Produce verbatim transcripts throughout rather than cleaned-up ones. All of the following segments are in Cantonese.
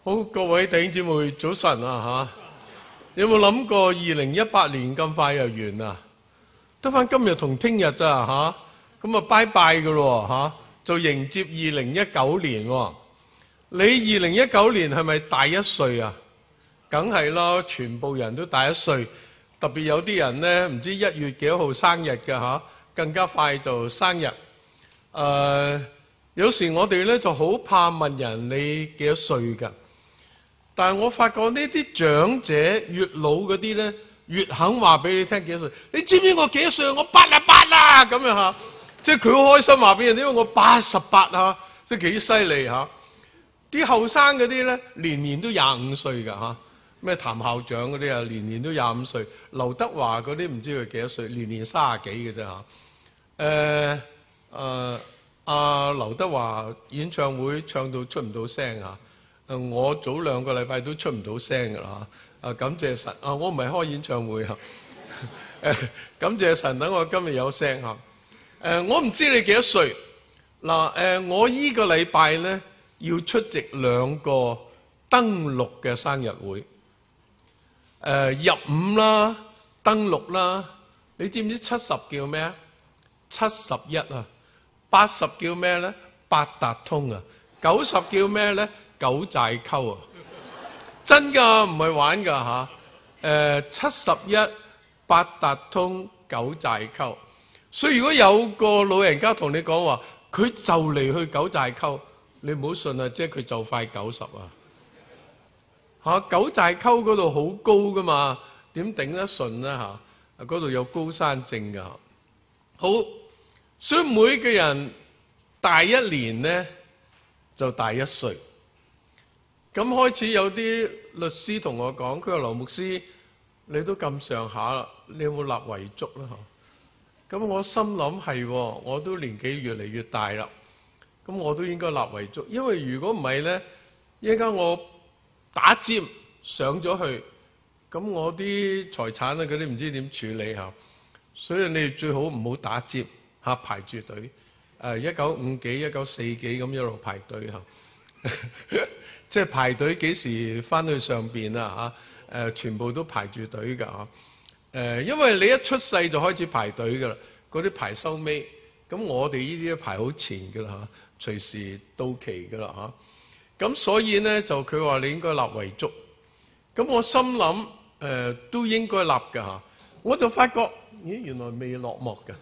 好，各位弟兄姊妹，早晨啊吓！有冇諗過二零一八年咁快又完啦？得翻今日同聽日咋吓？咁啊拜拜噶咯吓，就迎接二零一九年。你二零一九年係咪大一歲啊？梗係啦，全部人都大一歲，特別有啲人呢，唔知一月幾號生日嘅吓，更加快就生日。誒、呃，有時我哋咧就好怕問人你幾多歲噶。但係我發覺呢啲長者越老嗰啲咧，越肯話俾你聽幾多歲。你知唔知我幾多歲？我八啊八啊咁樣吓，即係佢好開心話俾人，因為我八十八啊，即係幾犀利吓。啲後生嗰啲咧，年年都廿五歲噶吓。咩譚校長嗰啲啊，年年都廿五歲。劉德華嗰啲唔知佢幾多歲，年年卅幾嘅啫吓。誒、呃、誒，阿劉德華演唱會唱到出唔到聲啊！我早兩個禮拜都出唔到聲㗎啦嚇！啊，感謝神啊！我唔係開演唱會嚇，誒感謝神等我今日有聲嚇。誒，我唔知你幾多歲嗱？誒，我依個禮拜咧要出席兩個登錄嘅生日會。誒，入伍啦，登錄啦。你知唔知七十叫咩啊？七十一啊，八十叫咩咧？八達通啊，九十叫咩咧？九寨溝啊，真噶，唔係玩噶吓。誒，七十一八達通九寨溝，所以如果有個老人家同你講話，佢就嚟去九寨溝，你唔好信啊，即係佢就快九十啊。吓，九寨溝嗰度好高噶嘛，點頂得順咧吓？嗰度有高山症噶。好，所以每個人大一年咧就大一歲。咁開始有啲律師同我講，佢話劉牧師，你都咁上下啦，你有冇立遺囑啦？咁我心諗係，我都年紀越嚟越大啦，咁我都應該立遺囑，因為如果唔係咧，一陣間我打尖上咗去，咁我啲財產啊嗰啲唔知點處理嚇，所以你哋最好唔好打尖嚇，排住隊，誒一九五幾一九四幾咁一路排隊嚇。即係排隊幾時翻去上邊啊嚇？誒，全部都排住隊㗎嚇。誒，因為你一出世就開始排隊㗎啦，嗰啲排收尾。咁我哋呢啲都排好前㗎啦嚇，隨時到期㗎啦嚇。咁所以咧就佢話你應該立遺囑。咁我心諗誒、呃、都應該立㗎嚇。我就發覺咦原來未落幕㗎。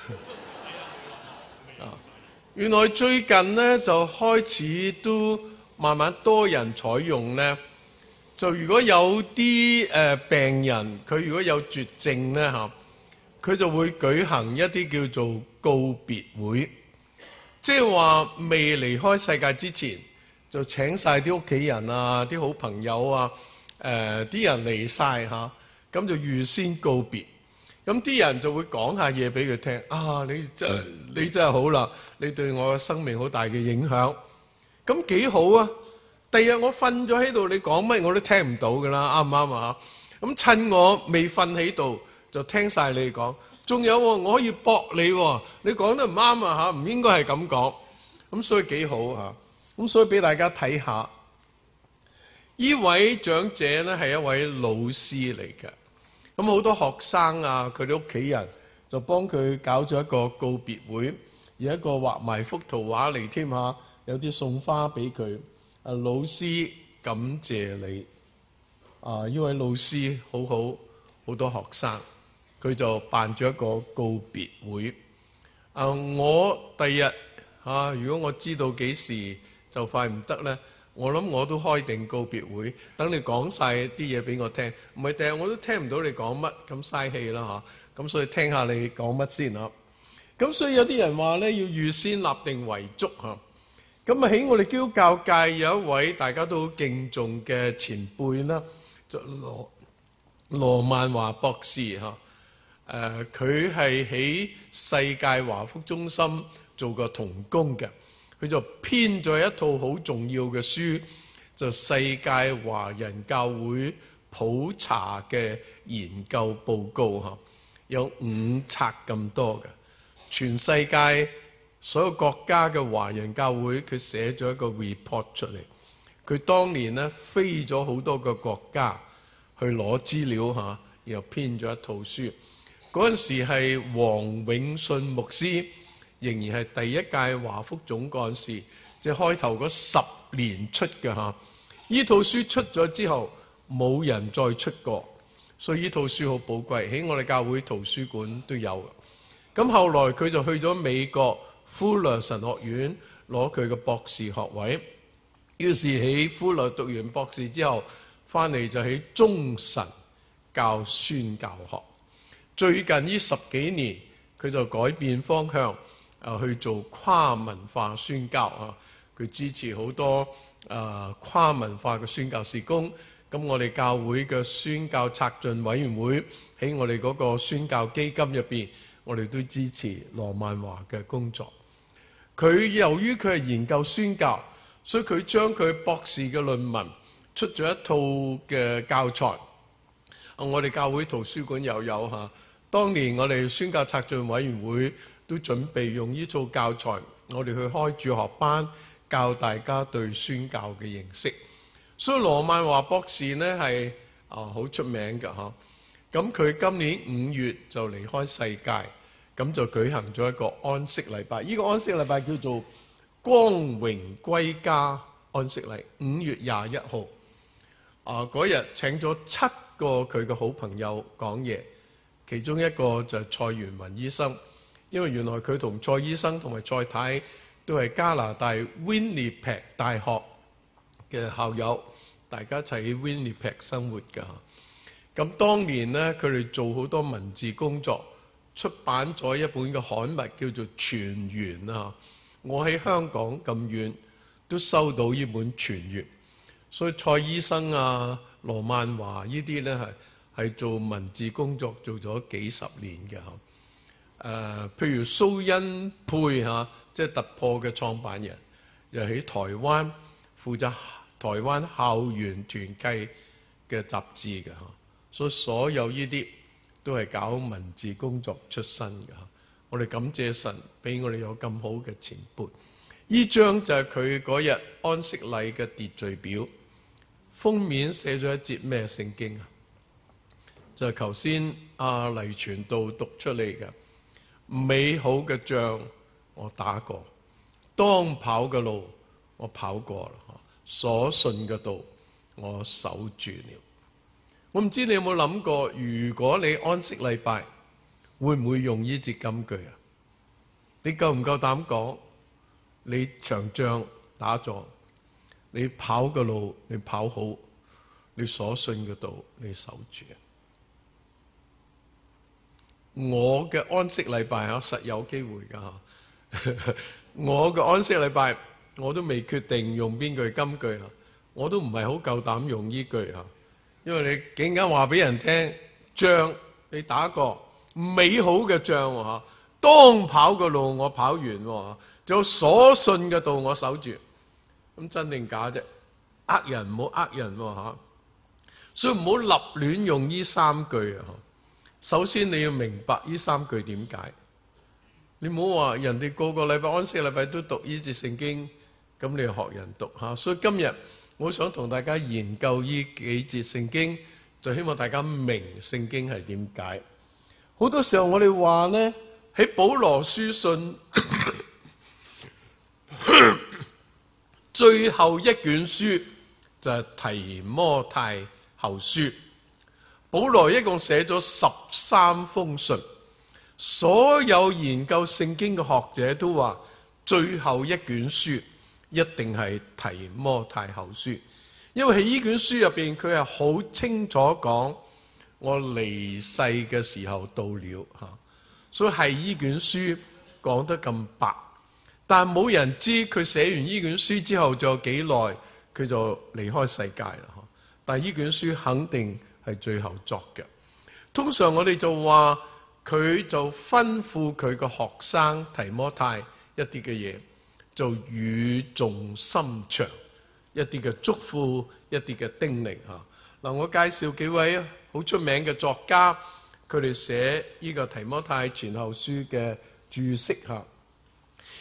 啊，原來最近咧就開始都。慢慢多人採用咧，就如果有啲誒病人，佢如果有絕症咧嚇，佢就會舉行一啲叫做告別會，即係話未離開世界之前，就請晒啲屋企人啊、啲好朋友啊、誒、呃、啲人嚟晒嚇，咁就預先告別。咁啲人就會講下嘢俾佢聽，啊你真你真係好啦，你對我嘅生命好大嘅影響。咁幾好啊！第日我瞓咗喺度，你講乜我都聽唔到噶啦，啱唔啱啊？咁趁我未瞓喺度，就聽晒你講。仲有我可以駁你，你講得唔啱啊嚇，唔應該係咁講。咁所以幾好嚇。咁所以俾大家睇下，呢位長者咧係一位老師嚟嘅。咁好多學生啊，佢哋屋企人就幫佢搞咗一個告別會，而一個畫埋幅圖畫嚟添嚇。有啲送花俾佢，啊老師感謝你，啊呢位老師好好，好多學生，佢就辦咗一個告別會。啊我第日啊，如果我知道幾時就快唔得咧，我諗我都開定告別會，等你講晒啲嘢俾我聽，唔係第日我都聽唔到你講乜，咁嘥氣啦嚇。咁所以聽下你講乜先嚇。咁所以有啲人話咧，要預先立定遺囑嚇。咁啊喺我哋基督教界有一位大家都好敬重嘅前輩啦，就羅羅曼華博士嚇。誒佢係喺世界華福中心做過同工嘅，佢就編咗一套好重要嘅書，就世界華人教會普查嘅研究報告嚇，有五冊咁多嘅，全世界所有國家嘅華人教會，佢寫咗一個 report 出嚟， 佢當年咧飛咗好多個國家去攞資料嚇，然後編咗一套書。嗰陣時係黃永信牧師仍然係第一屆華福總幹事，即係開頭嗰十年出嘅嚇。呢套書出咗之後，冇人再出過，所以呢套書好寶貴，喺我哋教會圖書館都有。咁後來佢就去咗美國富勒神學院攞佢嘅博士學位，於是喺富勒讀完博士之後，翻嚟就喺中神教宣教學。最近呢十幾年，佢就改變方向，啊去做跨文化宣教啊。佢支持好多啊跨文化嘅宣教事工。咁我哋教會嘅宣教策進委員會喺我哋嗰個宣教基金入邊，我哋都支持羅曼華嘅工作。佢由於佢係研究宣教，所以佢將佢博士嘅論文出咗一套嘅教材。啊，我哋教會圖書館又有嚇。當年我哋宣教策進委員會都準備用呢套教材，我哋去開主學班，教大家對宣教嘅認識。所以羅曼華博士呢係啊好出名嘅嚇。咁佢今年五月就離開世界，咁就舉行咗一個安息禮拜。呢個安息禮拜叫做光榮歸家安息禮，五月廿一號。啊，嗰日請咗七個佢嘅好朋友講嘢，其中一個就係蔡元文醫生，因為原來佢同蔡醫生同埋蔡太都係加拿大 Winnipeg 大學嘅校友，大家一齊喺 Winnipeg 生活㗎。咁當年呢，佢哋做好多文字工作，出版咗一本嘅刊物叫做《全源》啊。我喺香港咁遠都收到呢本《全源》，所以蔡醫生啊、羅曼華呢啲呢係係做文字工作做咗幾十年嘅嚇。誒、呃，譬如蘇恩佩嚇，即係突破嘅創辦人，又喺台灣負責台灣校園團契嘅雜誌嘅嚇，所以所有呢啲都係搞文字工作出身嘅嚇。我哋感謝神俾我哋有咁好嘅前輩。呢張就係佢嗰日安息禮嘅秩序表，封面寫咗一節咩聖經啊？就係頭先阿黎傳道讀出嚟嘅，美好嘅仗我打過，當跑嘅路我跑過啦，所信嘅道我守住了。我唔知你有冇諗過，如果你安息禮拜會唔會用呢節金句啊？你夠唔夠膽講？你場仗打咗，你跑嘅路你跑好，你所信嘅道你守住。我嘅安息禮拜啊，實有機會噶嚇。我嘅安息禮拜我都未決定用邊句金句啊，我都唔係好夠膽用呢句嚇，因為你竟然話俾人聽，仗你打過美好嘅仗嚇，當跑嘅路我跑完喎，仲有所信嘅道我守住，咁真定假啫？呃人唔好呃人喎嚇，所以唔好立亂用呢三句啊。首先你要明白呢三句點解，你唔好話人哋個個禮拜安息禮拜都讀呢節聖經，咁你學人讀嚇。所以今日我想同大家研究呢幾節聖經，就希望大家明聖經係點解。好多時候我哋話呢，喺保羅書信最後一卷書就係提摩太後書。保羅一共寫咗十三封信，所有研究聖經嘅學者都話最後一卷書一定係提摩太後書，因為喺呢卷書入邊佢係好清楚講我離世嘅時候到了吓，所以係呢卷書講得咁白，但冇人知佢寫完呢卷書之後仲有幾耐佢就離開世界啦。但係呢卷書肯定係最後作嘅。通常我哋就話佢就吩咐佢個學生提摩太一啲嘅嘢，就語重心長，一啲嘅囑咐，一啲嘅叮嚀吓。嗱，我介紹幾位好出名嘅作家，佢哋寫呢個提摩太前後書嘅注釋吓。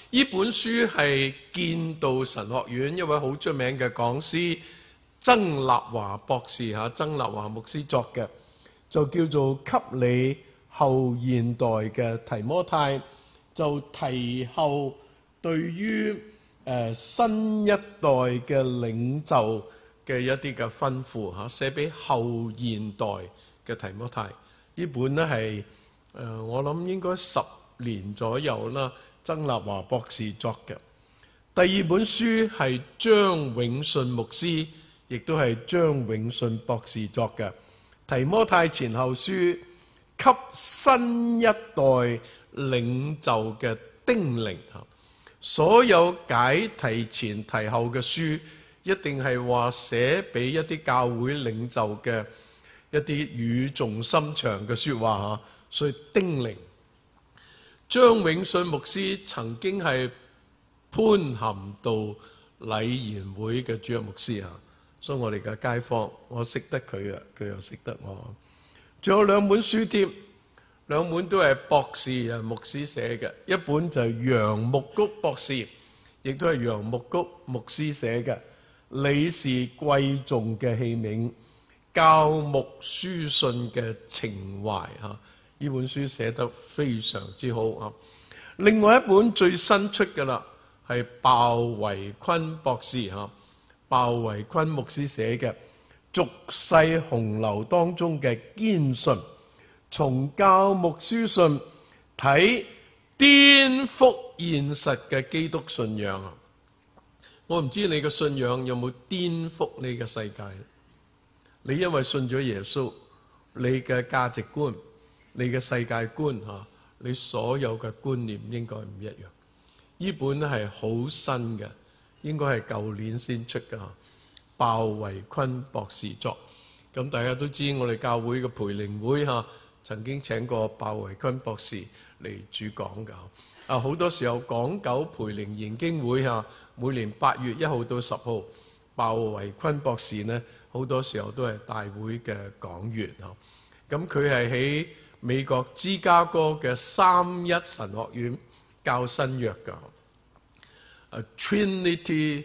呢本書係建道神學院一位好出名嘅講師曾立華博士嚇，曾立華牧師作嘅，就叫做給你後現代嘅提摩太，就提後對於誒、呃、新一代嘅領袖嘅一啲嘅吩咐嚇，寫俾後現代嘅提摩太。呢本呢係誒我諗應該十年左右啦，曾立華博士作嘅。第二本書係張永信牧師，亦都係張永信博士作嘅《提摩太前後書》，給新一代領袖嘅叮嚀。所有解提前提後嘅書，一定係話寫俾一啲教會領袖嘅一啲語重心長嘅說話，所以叮嚀。張永信牧師曾經係潘咸道禮賢會嘅主任牧師啊，所以我哋嘅街坊，我識得佢啊，佢又識得我。仲有兩本書添，兩本都係博士啊牧師寫嘅，一本就係楊牧谷博士，亦都係楊牧谷牧師寫嘅《你是貴重嘅器皿：教牧書信嘅情懷》啊。呢本書寫得非常之好啊！另外一本最新出嘅啦，係鮑維坤博士嚇，鮑維坤牧師寫嘅《俗世洪流當中嘅堅信》，從教牧書信睇顛覆現實嘅基督信仰啊！我唔知你嘅信仰有冇顛覆你嘅世界？你因為信咗耶穌，你嘅價值觀、你嘅世界觀嚇，你所有嘅觀念應該唔一樣。呢本係好新嘅，應該係舊年先出嘅。鮑維坤博士作，咁大家都知我哋教會嘅培靈會嚇，曾經請過鮑維坤博士嚟主講㗎。啊，好多時候港九培靈研經會嚇，每年八月一號到十號，鮑維坤博士呢，好多時候都係大會嘅講員嚇。咁佢係喺美國芝加哥嘅三一神學院教新約㗎，Trinity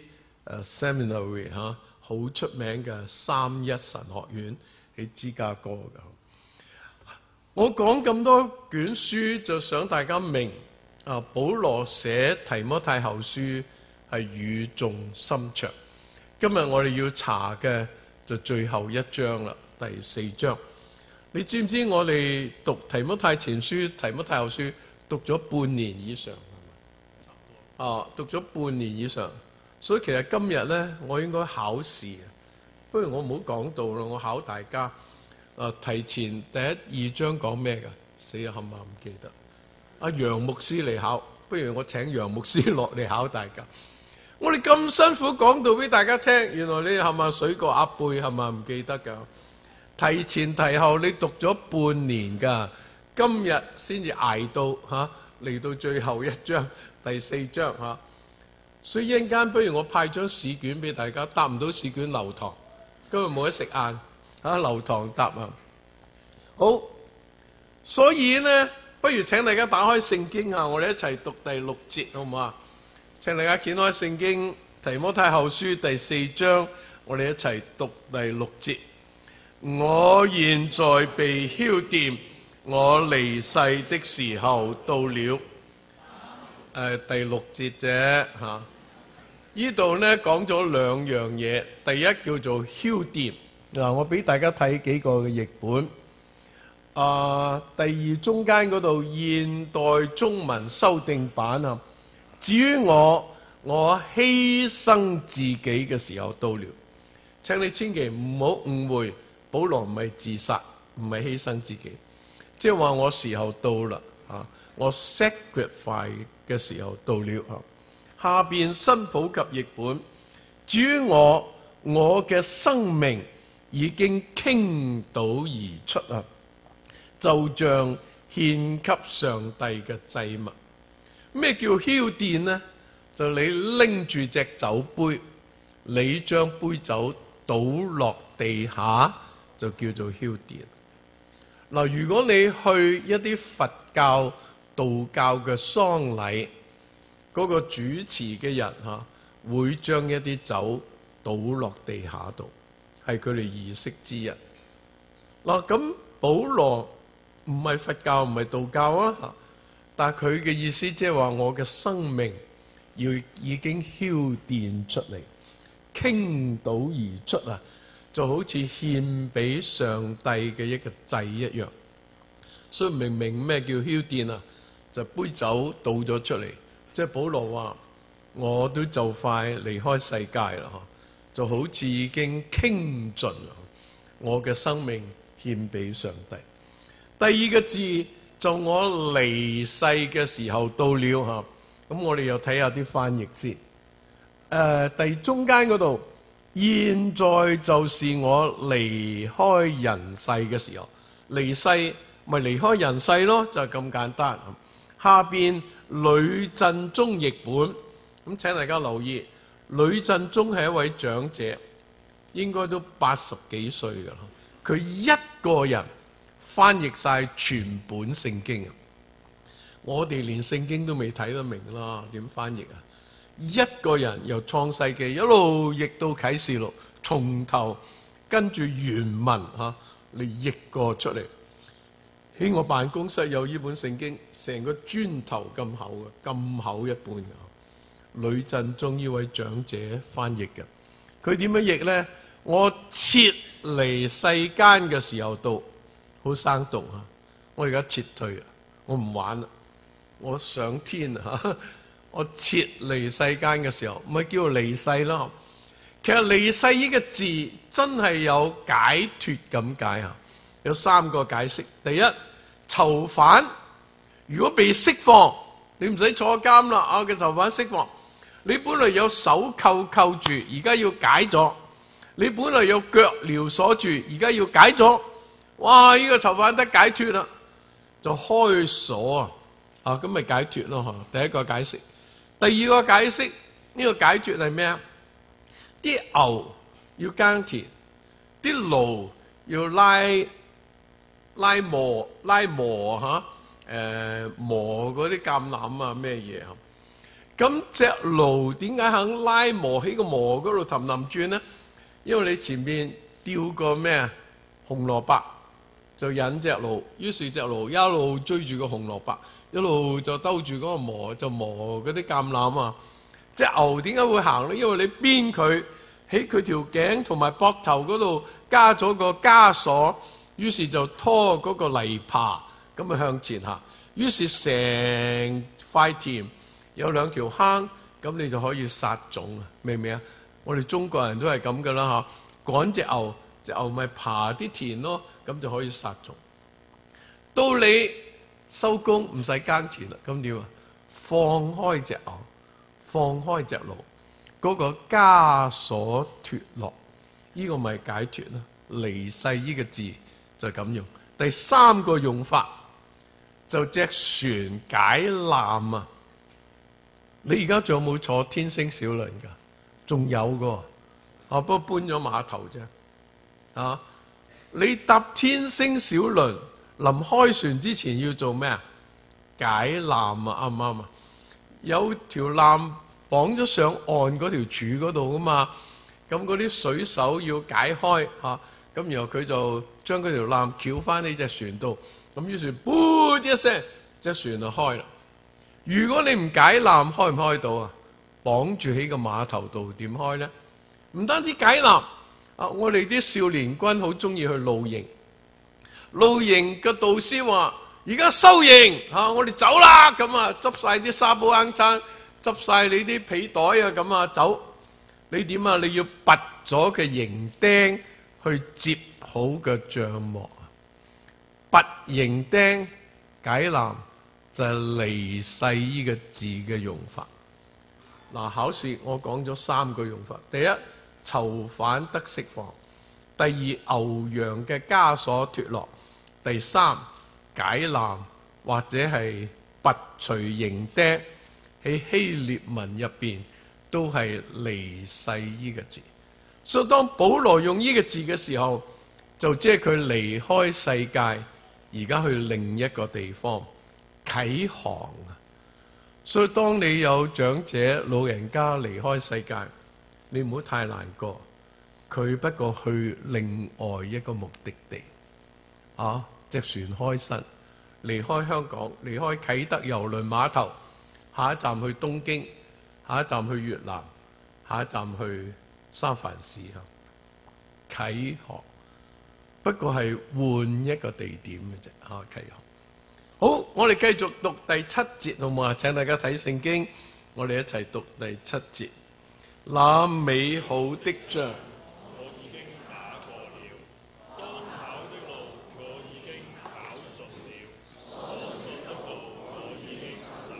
Seminary 嚇，好出名嘅三一神學院喺芝加哥㗎。我講咁多卷書，就想大家明啊，保羅寫提摩太後書係語重心長。今日我哋要查嘅就最後一章啦，第四章。你知唔知我哋讀提摩太前書、提摩太後書讀咗半年以上？啊，讀咗半年以上，所以其實今日呢，我應該考試。不如我唔好講道啦，我考大家。啊，提前第一二章講咩㗎？死啊，冚唪唥唔記得。阿楊牧師嚟考，不如我請楊牧師落嚟考大家。我哋咁辛苦講道俾大家聽，原來你冚唪唥水過鴨背，冚唪唥唔記得㗎。提前提後你讀咗半年㗎，今日先至捱到嚇嚟到最後一章第四章嚇，所以一陣間不如我派張試卷俾大家，答唔到試卷留堂，今日冇得食晏嚇，留堂答啊！好，所以呢，不如請大家打開聖經啊，我哋一齊讀第六節好唔好啊？請大家掀開聖經提摩太後書第四章，我哋一齊讀第六節。我現在被澆奠，我離世的時候到了。呃、第六節啫嚇，呢度呢講咗兩樣嘢。第一叫做澆奠，嗱，我俾大家睇幾個嘅譯本。啊、呃，第二中間嗰度現代中文修訂版啊。至於我，我犧牲自己嘅時候到了。請你千祈唔好誤會。保羅唔係自殺，唔係犧牲自己，即係話我時候到啦，啊，我 sacrifice 嘅時候到了。啊、下邊新普及譯本，至於我，我嘅生命已經傾倒而出啊，就像獻給上帝嘅祭物。咩叫澆奠呢？就你拎住隻酒杯，你將杯酒倒落地下，就叫做澆奠。嗱，如果你去一啲佛教、道教嘅喪禮， 嗰個主持嘅人嚇會將一啲酒倒落地下度，係佢哋儀式之一。嗱，咁保羅唔係佛教唔係道教啊，但係佢嘅意思即係話我嘅生命要已經澆奠出嚟，傾倒而出啊，就好似獻俾上帝嘅一個祭一樣。所以明明咩叫澆奠啊？就杯酒倒咗出嚟，即係保羅話我都就快離開世界啦，就好似已經傾盡我嘅生命獻俾上帝。第二個字就我離世嘅時候到了吓，咁我哋又睇下啲翻譯先。誒、呃，第中間嗰度，現在就是我離開人世嘅時候，離世咪離開人世咯，就係咁簡單。下邊呂振中譯本，咁請大家留意，呂振中係一位長者，應該都八十幾歲噶啦，佢一個人翻譯晒全本聖經啊！我哋連聖經都未睇得明啦，點翻譯啊？一個人由創世記一路譯到啟示錄，從頭跟住原文吓嚟譯過出嚟。喺我辦公室有呢本聖經，成個磚頭咁厚嘅，咁厚一半嘅。呂振中呢位長者翻譯嘅，佢點樣譯呢？我撤離世間嘅時候到，好生動啊！我而家撤退啊，我唔玩啦，我上天啊！我撤離世間嘅時候，咪叫做離世咯。其實離世呢個字真係有解脫咁解啊！有三個解釋。第一，囚犯如果被釋放，你唔使坐監啦，啊嘅囚犯釋放，你本來有手扣扣住，而家要解咗；你本來有腳鐐鎖住，而家要解咗。哇！呢個囚犯得解脫啦，就開鎖啊！啊咁咪解脫咯。第一個解釋。第二個解釋，呢個解脫係咩啊？啲牛要耕田，啲驢要拉拉磨拉磨嚇，誒磨嗰啲橄欖啊咩嘢啊？咁隻驢點解肯拉磨喺個磨嗰度氹氹轉咧？因為你前面吊個咩啊紅蘿蔔，就引隻驢，於是隻驢一路追住個紅蘿蔔，一路就兜住嗰個磨，就磨嗰啲橄欖啊！隻牛點解會行咧？因為你鞭佢喺佢條頸同埋膊頭嗰度加咗個枷鎖，於是就拖嗰個泥耙咁啊向前行。於是成塊田有兩條坑，咁你就可以撒種啊！明唔明啊？我哋中國人都係咁噶啦嚇，趕隻牛，隻牛咪爬啲田咯，咁就可以撒種。到你收工唔使耕田啦，咁點啊？放開隻牛，放開隻驢，嗰個枷鎖脫落，呢個咪解脫啦。離世呢個字就咁用。第三個用法就隻船解纜啊！你而家仲有冇坐天星小輪噶？仲有個啊，不過搬咗碼頭啫。啊，你搭天星小輪臨開船之前要做咩啊？解纜啊，啱唔啱啊？有條纜綁咗上岸嗰條柱嗰度噶嘛，咁嗰啲水手要解開嚇，咁、啊、然後佢就將嗰條纜翹翻喺隻船度，咁於是噗一聲，隻船就開啦。如果你唔解纜，開唔開到啊？綁住喺個碼頭度點開咧？唔單止解纜啊！我哋啲少年軍好中意去露營，露營嘅導師話：而家收營嚇、啊，我哋走啦！咁啊，執晒啲沙煲罌罉，執晒你啲被袋啊，咁啊走。你點啊？你要拔咗嘅營釘去接好嘅帳幕啊！拔營釘解纜就係離世呢個字嘅用法。嗱，考試我講咗三個用法：第一，囚犯得釋放；第二，牛羊嘅枷鎖脫落；第三，解纜或者係拔除營釘。喺希臘文入邊都係離世呢個字。所以當保羅用呢個字嘅時候，就即係佢離開世界，而家去另一個地方啟航啊！ 所以當你有長者老人家離開世界，你唔好太難過，佢不過去另外一個目的地，啊，隻船開身，離開香港，離開啟德郵輪碼頭，下一站去東京，下一站去越南，下一站去三藩市啊，啟航，不過係換一個地點嘅啫，啊，啟航。好，我哋繼續讀第七節好唔好啊？請大家睇聖經，我哋一齊讀第七節。那美好的仗我已經打過了，當跑的路我已經跑盡了，所信的道我已經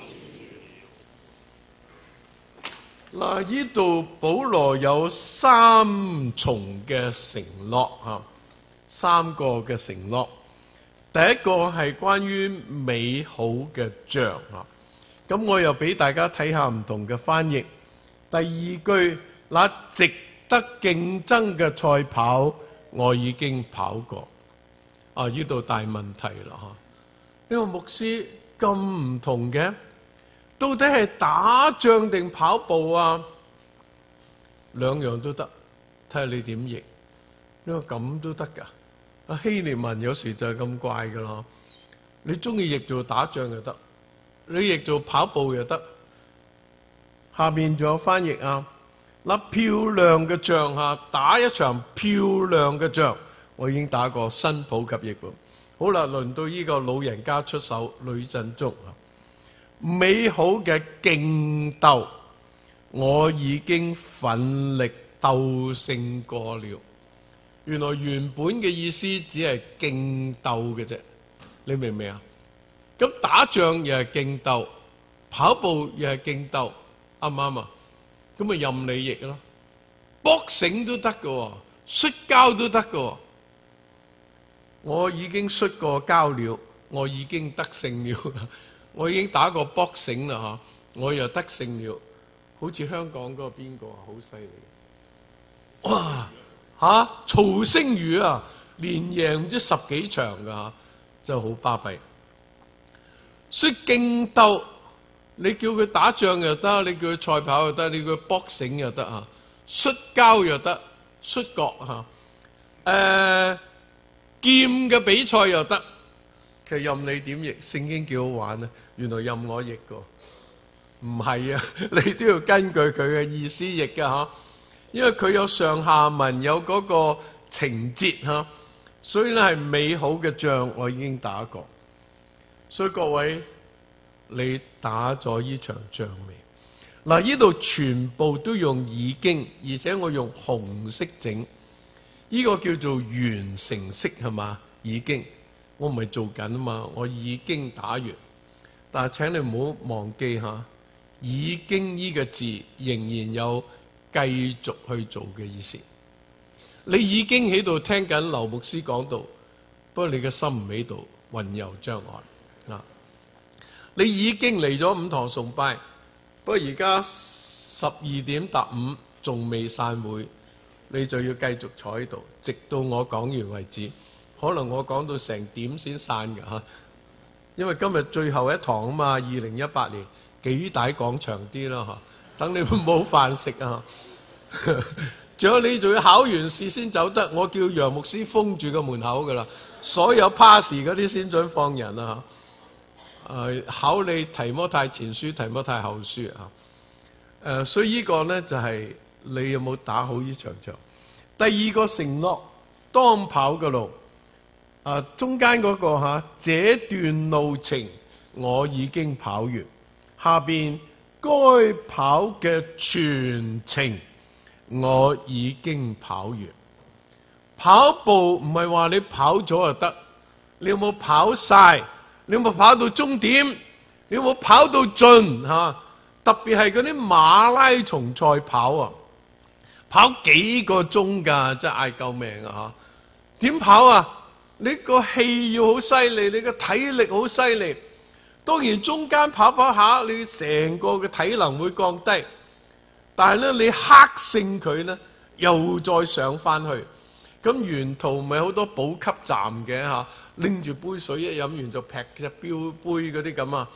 守住了。 嗱，呢度保羅有三重嘅承諾嚇，三個嘅承諾。第一個係關於美好嘅仗啊，咁我又俾大家睇下唔同嘅翻譯。第二句，那值得競爭嘅賽跑，我已經跑過。啊，呢度大問題啦嚇！呢個牧師咁唔同嘅，到底係打仗定跑步啊？兩樣都得，睇下你點譯。呢個咁都得㗎。希臘文有時就係咁怪㗎啦，你中意譯做打仗又得，你譯做跑步又得。下面仲有翻譯啊，嗱，漂亮嘅仗下打一場漂亮嘅仗，我已經打過新普及譯本。好啦，輪到呢個老人家出手，呂振中啊，美好嘅競鬥，我已經奮力鬥勝過了。原來原本嘅意思只係競鬥嘅啫，你明唔明啊？咁打仗又係競鬥，跑步又係競鬥，啱唔啱啊？咁咪任你譯咯，搏繩都得㗎，摔跤都得㗎。我已經摔過跤了，我已經得勝了，我已經打過搏繩啦嚇，我又得勝了。好似香港嗰個邊個啊，好犀利！哇！嚇、啊，曹星如啊，連贏唔知十幾場噶，真係好巴閉。所以競鬥，你叫佢打仗又得，你叫佢賽跑又得，你叫佢搏繩又得啊，摔跤又得，摔角嚇，誒、啊、劍嘅比賽又得。其實任你點譯，聖經幾好玩啊！原來任我譯過，唔係啊，你都要根據佢嘅意思譯㗎嚇。因為佢有上下文，有嗰個情節嚇，所以咧係美好嘅仗，我已經打過。所以各位，你打咗呢場仗未？嗱，呢度全部都用已經，而且我用紅色整，呢、這個叫做完成式係嘛？已經，我唔係做緊啊嘛，我已經打完。但係請你唔好忘記嚇，已經呢個字仍然有繼續去做嘅意思。你已經喺度聽緊劉牧師講道，不過你嘅心唔喺度，混遊障礙啊！你已經嚟咗五堂崇拜，不過而家十二點踏五仲未散會，你就要繼續坐喺度，直到我講完為止。可能我講到成點先散㗎嚇，因為今日最後一堂啊嘛，二零一八年幾大講長啲啦嚇。等你冇飯食啊！仲有你仲要考完試先走得，我叫楊牧師封住個門口噶啦，所有 pass 嗰啲先准放人啊！誒，考你提摩太前書、提摩太後書啊！誒，所以呢個呢就係、是、你有冇打好呢場仗？第二個承諾，當跑嘅路，啊，中間嗰、那個嚇、啊，這段路程我已經跑完，下邊。該跑嘅全程我已經跑完。跑步唔係話你跑咗就得，你有冇跑晒？你有冇跑到終點？你有冇跑到盡吓？特別係嗰啲馬拉松賽跑啊，跑幾個鐘噶，真係嗌救命啊！吓，點跑啊？你個氣要好犀利，你個體力好犀利。當然中間跑跑下，你成個嘅體能會降低，但係咧你克勝佢咧，又再上翻去。咁沿途咪好多補給站嘅嚇，拎住杯水一飲完就劈隻標杯嗰啲咁啊。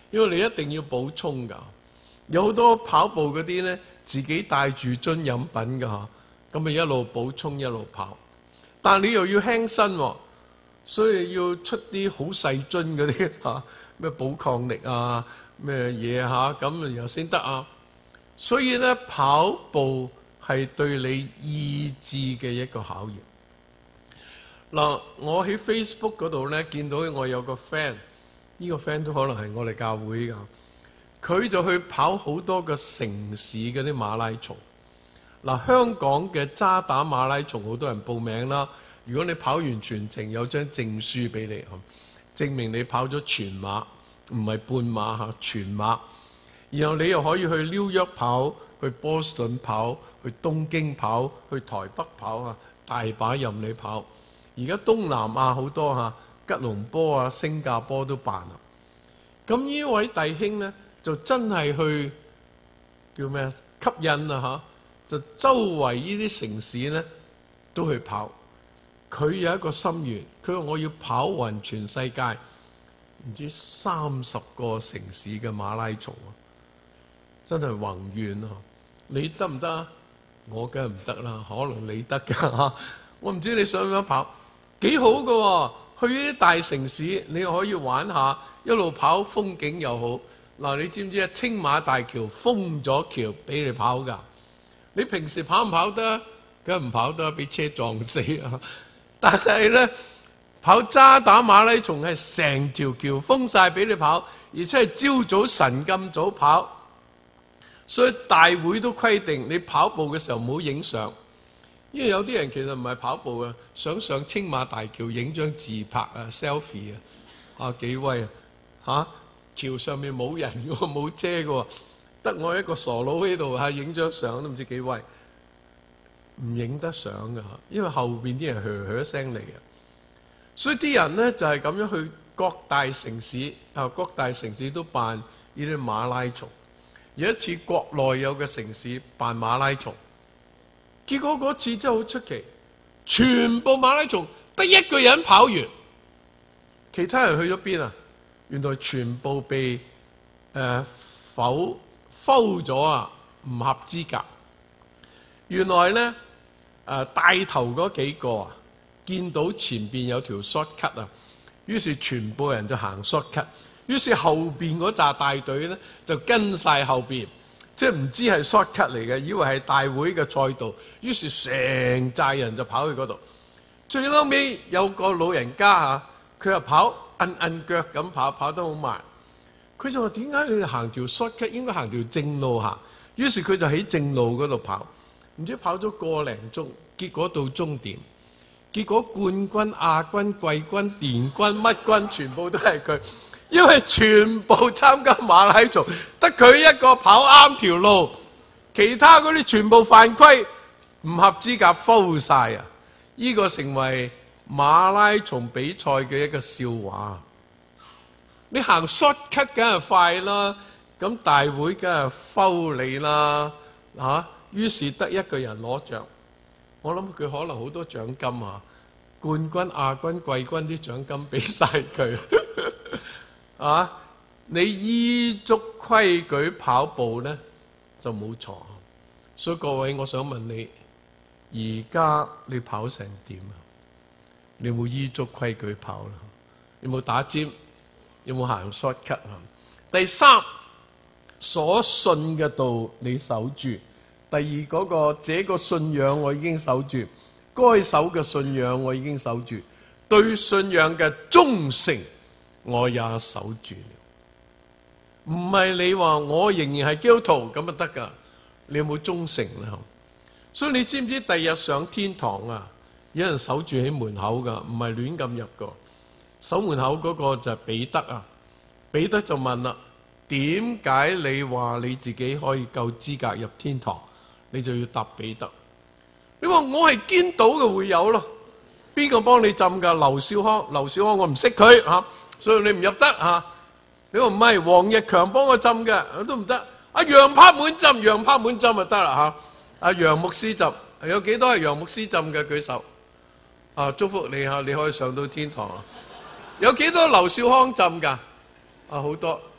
因為你一定要補充㗎。有好多跑步嗰啲咧，自己帶住樽飲品㗎嚇，咁咪一路補充一路跑。但係你又要輕身喎，所以要出啲好細樽嗰啲嚇，咩補抗力啊，咩嘢嚇，咁然後先得啊。所以咧，跑步係對你意志嘅一個考驗。嗱，我喺 Facebook 嗰度咧見到我有個 friend， 呢個 friend 都可能係我哋教會㗎，佢就去跑好多個城市嗰啲馬拉松。嗱，香港嘅渣打馬拉松好多人報名啦。如果你跑完全程，有張證書俾你，證明你跑咗全馬，唔係半馬嚇，全馬。然後你又可以去紐約跑，去波士頓跑，去東京跑，去台北跑啊，大把任你跑。而家東南亞好多嚇，吉隆坡啊、新加坡都辦啦。咁呢位弟兄呢，就真係去叫咩啊？吸引啊嚇！就周圍呢啲城市呢都去跑。佢有一個心願，佢話我要跑勻全世界，唔知三十個城市嘅馬拉松啊！真係宏願啊！你得唔得啊？我梗係唔得啦，可能你得㗎。我唔知你想唔想跑，幾好㗎喎！去呢啲大城市，你可以玩下，一路跑風景又好。嗱，你知唔知啊？青馬大橋封咗橋俾你跑㗎。你平時跑唔跑得？梗係唔跑得，俾車撞死啊！但係咧，跑渣打馬拉松係成條橋封晒俾你跑，而且係朝早晨咁早跑。所以大會都規定你跑步嘅時候唔好影相，因為有啲人其實唔係跑步嘅，想上青馬大橋影張自拍啊 selfie 啊，啊幾威啊嚇！橋上面冇人嘅喎，冇車嘅喎，得我一個傻佬喺度嚇，影張相都唔知幾威。唔影得相㗎，因為後邊啲人噓噓聲嚟嘅，所以啲人咧就係咁樣去各大城市，啊各大城市都辦呢啲馬拉松。有一次國內有個城市辦馬拉松，結果嗰次真係好出奇，全部馬拉松得一個人跑完，其他人去咗邊啊？原來全部被誒否否咗啊，唔合資格。原來咧。誒、呃、帶頭嗰幾個啊，見到前邊有條 short cut 啊，於是全部人就行 short cut，於是後邊嗰紮大隊咧就跟晒後邊，即係唔知係 short cut 嚟嘅，以為係大會嘅賽道，於是成紮人就跑去嗰度。最後尾有個老人家嚇，佢又跑摁摁腳咁跑，跑得好慢。佢就話：點解你哋行條 short cut 應該行條正路行？於是佢就喺正路嗰度跑。唔知跑咗個零鐘，結果到終點，結果冠軍、亞軍、季軍、殿軍乜軍全部都係佢，因為全部參加馬拉松，得佢一個跑啱條路，其他嗰啲全部犯規，唔合資格 foul 晒啊！呢個成為馬拉松比賽嘅一個笑話。你行 short cut 梗係快啦，咁大會梗係 foul你啦，嚇！於是得一個人攞獎，我諗佢可能好多獎金啊！冠軍、亞軍、季軍啲獎金俾晒佢啊！你依足規矩跑步呢，就冇錯。所以各位，我想問你，而家你跑成點啊？你有冇依足規矩跑啦？有冇打尖？有冇行 short cut 啊？第三，所信嘅道你守住。第二嗰、那個，這個信仰我已經守住，該守嘅信仰我已經守住，對信仰嘅忠誠我也守住了。唔係你話我仍然係基督徒咁就得噶，你有冇忠誠咧？所以你知唔知第日上天堂啊，有人守住喺門口噶，唔係亂咁入噶。守門口嗰個就係彼得啊，彼得就問啦：點解你話你自己可以夠資格入天堂？你就要答彼得。你話我係堅道嘅會友咯，邊個幫你浸噶？劉少康，劉少康我唔識佢吓，所以你唔入得吓、啊。你話唔係，黃日強幫我浸嘅都唔得。阿楊柏滿浸，楊柏滿浸就得啦吓。阿楊牧師浸，有幾多係楊牧師浸嘅？舉手。啊，祝福你吓，你可以上到天堂。有幾多劉少康浸噶？啊，好多。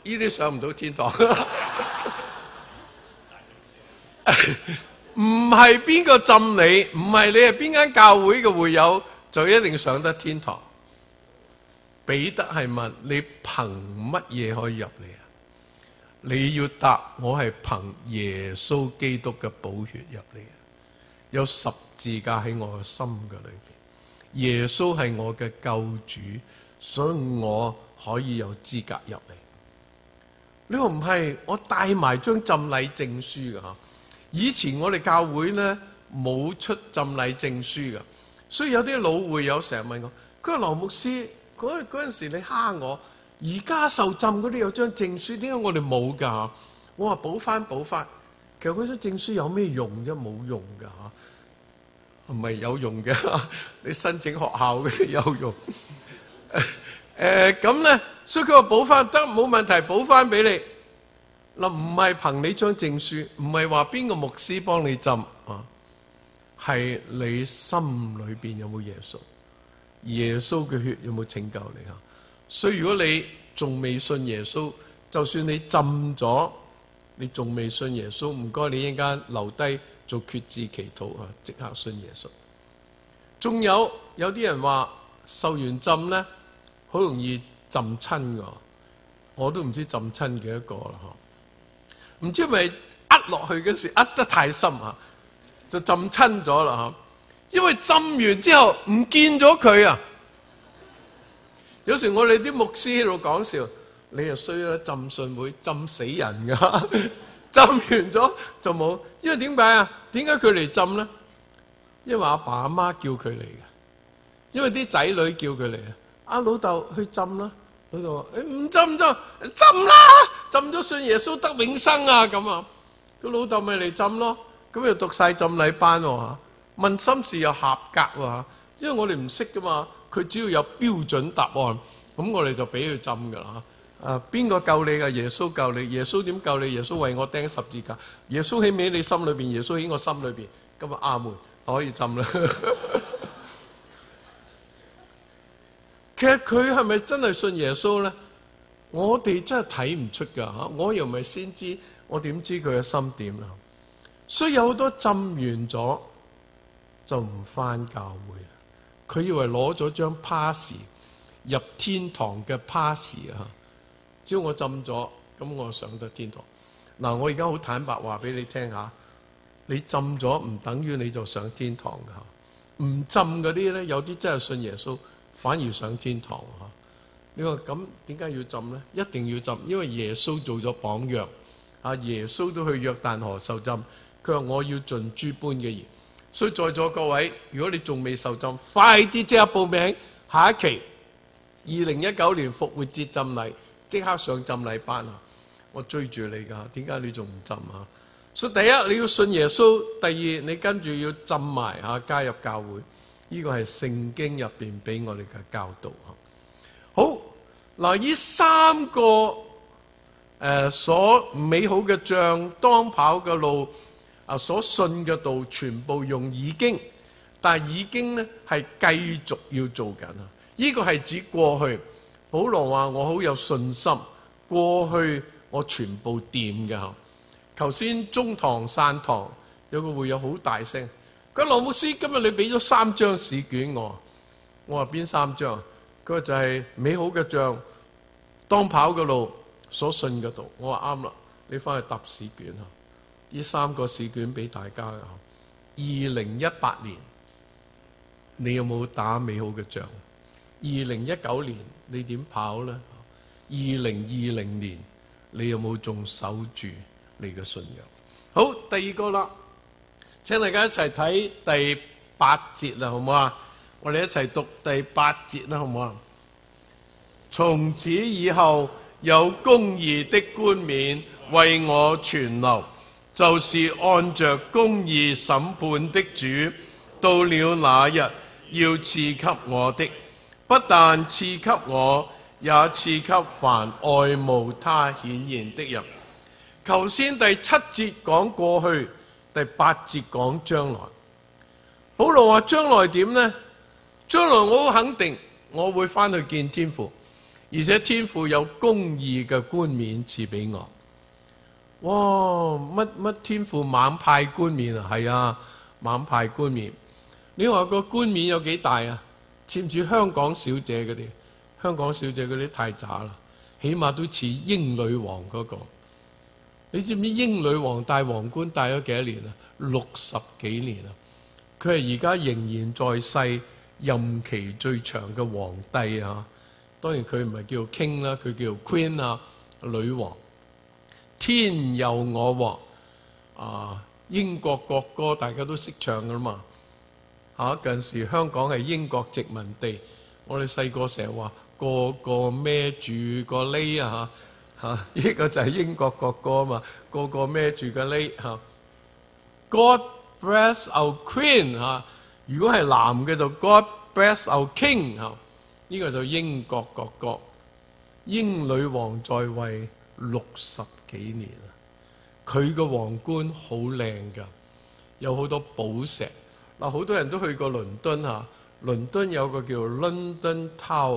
呢啲上唔到天堂。唔係邊個浸你，唔係你係邊間教會嘅會友就一定上得天堂。彼得係問你憑乜嘢可以入嚟啊？你要答我係憑耶穌基督嘅寶血入嚟啊！有十字架喺我嘅心嘅裏邊，耶穌係我嘅救主，所以我可以有資格入嚟。呢個唔係我帶埋張浸禮證書嘅吓。以前我哋教會咧冇出浸禮證書嘅，所以有啲老會友成日問我，佢話羅牧師，嗰嗰陣時你蝦我，而家受浸嗰啲有張證書，點解我哋冇噶？我話補翻補翻，其實嗰張證書有咩用啫？冇用噶吓，唔係有用嘅，你申請學校嘅有用。誒咁咧，所以佢話補翻得冇問題，補翻俾你。嗱，唔係憑你張證書，唔係話邊個牧師幫你浸啊，係你心裏邊有冇耶穌？耶穌嘅血有冇拯救你啊？所以如果你仲未信耶穌，就算你浸咗，你仲未信耶穌，唔該你一陣間留低做決志祈禱啊，即刻信耶穌。仲有有啲人話受完浸咧，好容易浸親噶，我都唔知浸親幾多個啦嗬。唔知係咪呃落去嗰時呃得太深啊，就浸親咗啦吓。因為浸完之後唔見咗佢啊。有時我哋啲牧師喺度講笑，你又衰啦，浸信會浸死人噶，浸完咗就冇。因為點解啊？點解佢嚟浸咧？因為阿爸阿媽叫佢嚟嘅，因為啲仔女叫佢嚟啊。阿老豆去浸啦。佢就話：誒唔浸唔浸，浸啦！浸咗信耶穌得永生啊！咁啊，個老豆咪嚟浸咯。咁又讀晒浸禮班喎嚇，問心事又合格喎嚇。因為我哋唔識噶嘛，佢只要有標準答案，咁我哋就俾佢浸噶啦嚇。啊，邊個救你㗎？耶穌救你。耶穌點救你？耶穌為我釘十字架。耶穌起喺你心裏邊，耶穌喺我心裏邊。咁啊，阿門，可以浸啦。其實佢係咪真係信耶穌咧？我哋真係睇唔出噶吓，我又唔係先知，我點知佢嘅心點啊？所以有好多浸完咗就唔返教會，佢以為攞咗張 pass 入天堂嘅 pass 啊！只要我浸咗，咁我上得天堂。嗱，我而家好坦白話俾你聽下，你浸咗唔等於你就上天堂噶，唔浸嗰啲咧，有啲真係信耶穌。反而上天堂嚇！你話咁點解要浸呢？一定要浸，因為耶穌做咗榜樣。啊，耶穌都去約旦河受浸，佢話我要盡諸般嘅義。所以在座各位，如果你仲未受浸，快啲即刻報名下一期二零一九年復活節浸禮，即刻上浸禮班啊！我追住你㗎，點解你仲唔浸啊？所以第一你要信耶穌，第二你跟住要浸埋嚇，加入教會。呢個係聖經入邊俾我哋嘅教導。好嗱，呢三個誒、呃、所美好嘅仗、當跑嘅路啊，所信嘅道，全部用已經，但係已經咧係繼續要做緊啊！呢個係指過去。保羅話我好有信心，過去我全部掂嘅嚇。頭先中堂散堂有個會友好大聲。佢羅牧師，今日你俾咗三張試卷我，我話邊三張？佢話就係美好嘅仗、當跑嘅路、所信嘅道。我話啱啦，你翻去答試卷啊！呢三個試卷俾大家噶。二零一八年你有冇打美好嘅仗？二零一九年你點跑呢？二零二零年你有冇仲守住你嘅信仰？好，第二個啦。請大家一齊睇第八節啦，好唔好啊？我哋一齊讀第八節啦，好唔好啊？從此以後，有公義的冠冕為我存留，就是按着公義審判的主，到了那日要賜給我的，不但賜給我，也賜給凡愛慕他顯現的人。頭先第七節講過去。第八節講將來，保羅話將來點呢？將來我好肯定，我會翻去見天父， 而且天父有公義嘅冠冕賜俾我。哇！乜乜天父猛派冠冕啊？係啊，猛派冠冕。你話個冠冕有幾大啊？似唔似香港小姐嗰啲？香港小姐嗰啲太渣啦，起碼都似英女王嗰個。你知唔知英女王戴皇冠戴咗幾多年啊？六十幾年啊！佢係而家仍然在世，任期最長嘅皇帝啊！當然佢唔係叫 King 啦，佢叫 Queen 啊，女王。天佑我王啊！英國國歌大家都識唱噶啦嘛嚇。近時香港係英國殖民地，我哋細個成日話個個孭住個呢啊嚇嚇，呢個就係英國國歌啊嘛，個個孭住個呢嚇。God bless our Queen 嚇，如果係男嘅就 God bless our King 嚇，呢個就英國國歌。英女王在位六十幾年啦，佢個皇冠好靚噶，有好多寶石。嗱，好多人都去過倫敦嚇，倫敦有個叫 London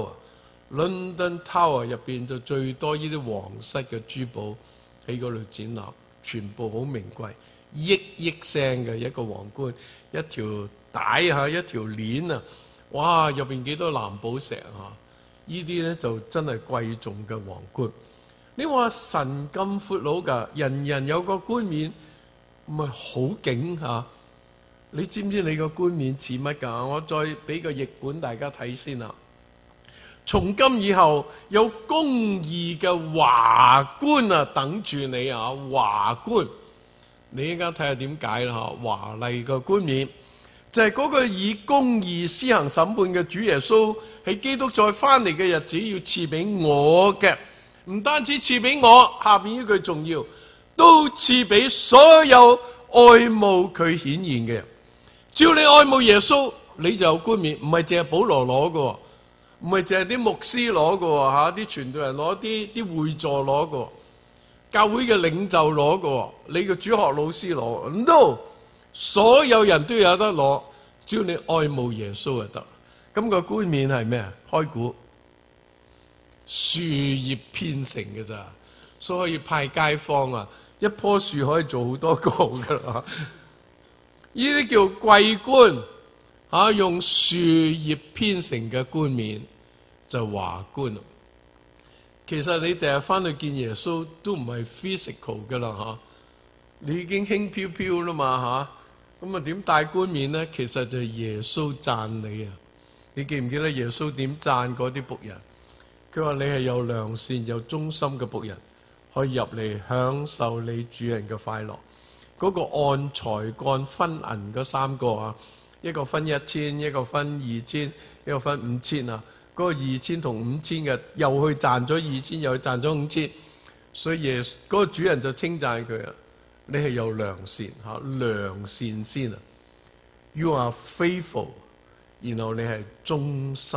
Tower，London Tower 入邊就最多呢啲皇室嘅珠寶喺嗰度展覽，全部好名貴，億億聲嘅一個皇冠，一條帶嚇，一條鏈啊，哇！入邊幾多藍寶石嚇，呢啲咧就真係貴重嘅皇冠。你話神咁闊佬㗎，人人有個冠冕，唔係好勁嚇？你知唔知你個冠冕似乜㗎？我再俾個譯本大家睇先啦。從今以後有公義嘅華冠啊，等住你啊！華冠，你依家睇下點解啦嚇？華麗嘅冠冕就係、是、嗰個以公義施行審判嘅主耶穌喺基督再翻嚟嘅日子要賜俾我嘅。唔單止賜俾我，下邊呢句重要，都賜俾所有愛慕佢顯現嘅人。只要你愛慕耶穌，你就有冠冕，唔係淨係保羅攞嘅，唔係淨係啲牧師攞嘅吓，啲傳道人攞，啲啲會座攞嘅，教會嘅領袖攞嘅，你嘅主學老師攞 ，no， 所有人都有得攞，只要你愛慕耶穌就得。咁個冠冕係咩啊？開估。樹葉編成嘅咋，所以可以派街坊啊！一棵樹可以做好多個噶啦。呢啲叫桂冠啊，用樹葉編成嘅冠冕就華冠。其實你第日翻去見耶穌都唔係 physical 噶啦嚇，你已經輕飄飄啦嘛嚇，咁啊點戴冠冕咧？其實就係耶穌讚你啊！你記唔記得耶穌點讚嗰啲僕人？佢話你係有良善有忠心嘅僕人，可以入嚟享受你主人嘅快樂。嗰、那個按才幹分銀嗰三個啊，一個分一千，一個分二千，一個分五千啊。嗰、那個二千同五千嘅又去賺咗二千，又去賺咗五千，所以耶嗰、那個主人就稱讚佢啊，你係有良善嚇，良善先啊。You are faithful， 然後你係忠心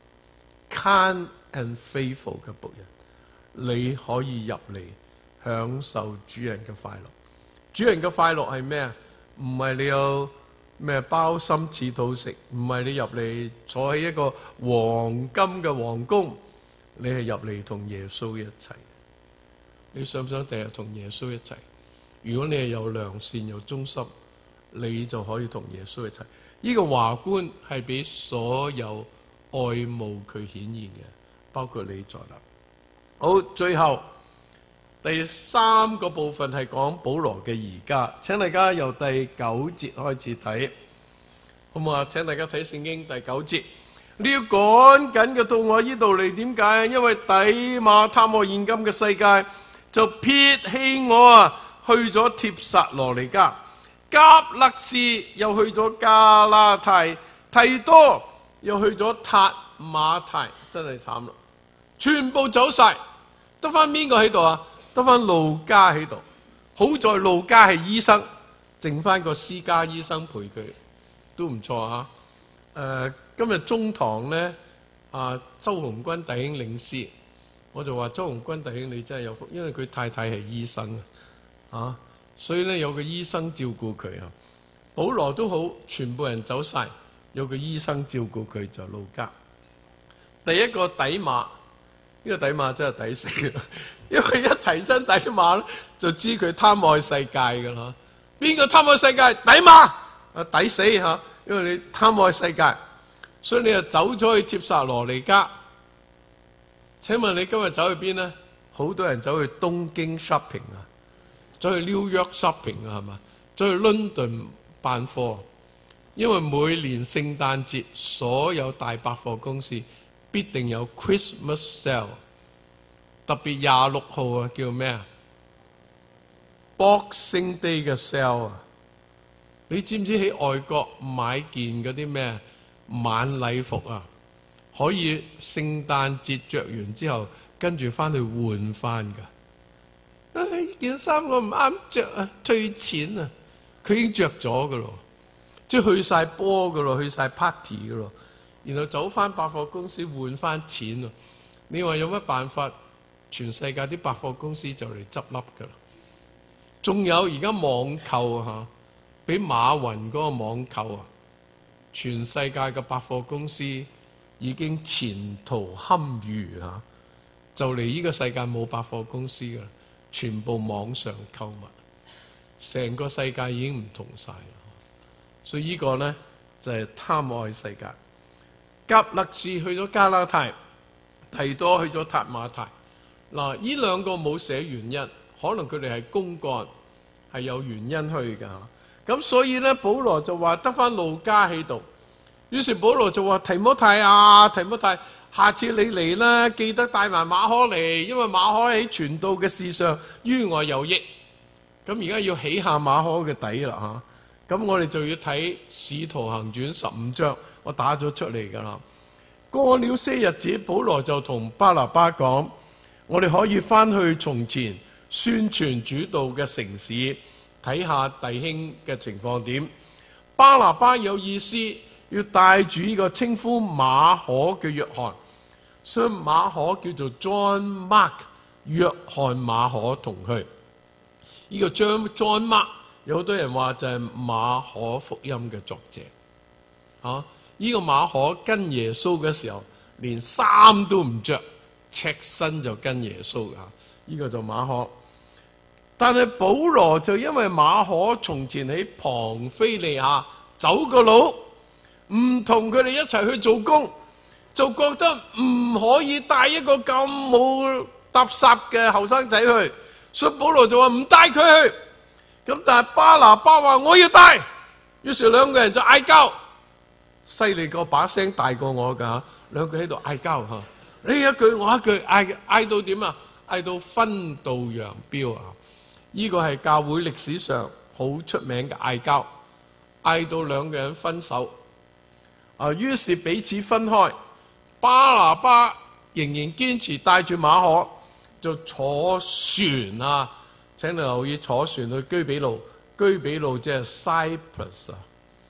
kind and faithful 嘅僕人，你可以入嚟享受主人嘅快樂。主人嘅快樂係咩啊？唔係你有咩鮑參翅肚食，唔係你入嚟坐喺一個黃金嘅皇宮，你係入嚟同耶穌一齊。你想唔想第日同耶穌一齊？如果你係有良善有忠心，你就可以同耶穌一齊。呢、這個華冠係俾所有愛慕佢顯現嘅，包括你在內。好，最後第三個部分係講保羅嘅而家，請大家由第九節開始睇，好唔好啊？請大家睇聖經第九節。你要趕緊嘅到我呢度嚟，點解？因為底馬貪我現今嘅世界，就撇棄我啊，去咗帖撒羅尼迦。革勒士又去咗加拉太，提多又去咗塔馬太，真係慘啦！全部走晒，得翻邊個喺度啊？得翻路加喺度。好在路加係醫生，剩翻個私家醫生陪佢，都唔錯啊！誒、呃，今日中堂咧，啊，周鴻鈞弟兄領詩，我就話周鴻鈞弟兄你真係有福，因為佢太太係醫生啊。所以咧有個醫生照顧佢啊，保羅都好，全部人走晒，有個醫生照顧佢就路加。第一個底馬， 呢個底馬真係抵死，因為一提親底馬咧，就知佢貪愛世界噶啦。邊個貪愛世界？底馬啊，抵死嚇！因為你貪愛世界，所以你就走咗去帖撒羅尼迦。請問你今日走去邊呢？好多人走去東京 shopping 啊，走去 New York shopping 啊，係嘛？走去倫敦辦貨，因為每年聖誕節所有大百貨公司必定有 Christmas sale， 特別廿六號啊，叫咩啊 ？Boxing Day 嘅 sale 啊！你知唔知喺外國買件嗰啲咩晚禮服啊？可以聖誕節着完之後，跟住翻去換翻㗎。唉，件衫我唔啱着啊，退錢啊！佢已經着咗㗎咯，即係去晒波㗎咯，去晒 party 㗎咯，然後走翻百貨公司換翻錢咯。你話有乜辦法？全世界啲百貨公司就嚟執笠㗎啦。仲有而家網購啊，俾馬雲嗰個網購啊，全世界嘅百貨公司已經前途堪虞啊！就嚟呢個世界冇百貨公司㗎啦，全部網上購物，成個世界已經唔同晒。所以呢個呢，就係、是、貪愛世界。革勒士去咗加拉太，提多去咗塔馬太。嗱，呢兩個冇寫原因，可能佢哋係公幹，係有原因去㗎。咁所以呢，保羅就話得返路加喺度。於是保羅就話：提摩太啊，提摩太，下次你嚟啦，記得帶埋馬可嚟，因為馬可喺傳道嘅事上於我有益。咁而家要起下馬可嘅底啦嚇。咁我哋就要睇《使徒行傳》十五章，我打咗出嚟㗎啦。過了些日子，保羅就同巴拿巴講：我哋可以翻去從前宣傳主道嘅城市，睇下弟兄嘅情況點。巴拿巴有意思。要帶住呢個稱呼馬可嘅約翰，所以馬可叫做 John Mark， 約翰馬可同去。呢、這個 John John Mark 有好多人話就係馬可福音嘅作者。啊，呢、這個馬可跟耶穌嘅時候，連衫都唔着，赤身就跟耶穌噶。呢、這個就馬可。但係保羅就因為馬可從前喺龐菲利亞走過路，唔同佢哋一齊去做工，就覺得唔可以帶一個咁冇搭霎嘅後生仔去，所以保羅就話唔帶佢去。咁但係巴拿巴話我要帶，於是兩個人就嗌交，犀利過把聲大過我噶，兩個喺度嗌交吓，你一句我一句，嗌嗌到點啊？嗌到分道揚鑣啊！呢個係教會歷史上好出名嘅嗌交，嗌到兩個人分手。啊！於是彼此分開，巴拿巴仍然堅持帶住馬可，就坐船啊！請你留意坐船去居比路，居比路即係 Cyprus 啊